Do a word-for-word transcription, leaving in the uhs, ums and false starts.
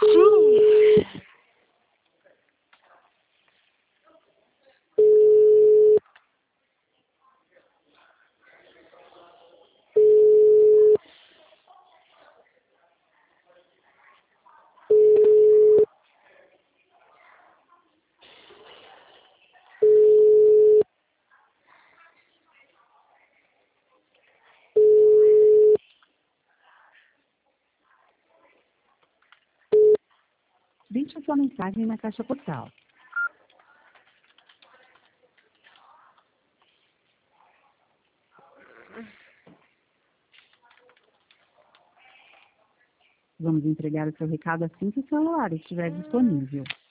Deixe sua mensagem na caixa postal. Vamos entregar o seu recado assim que o celular estiver disponível.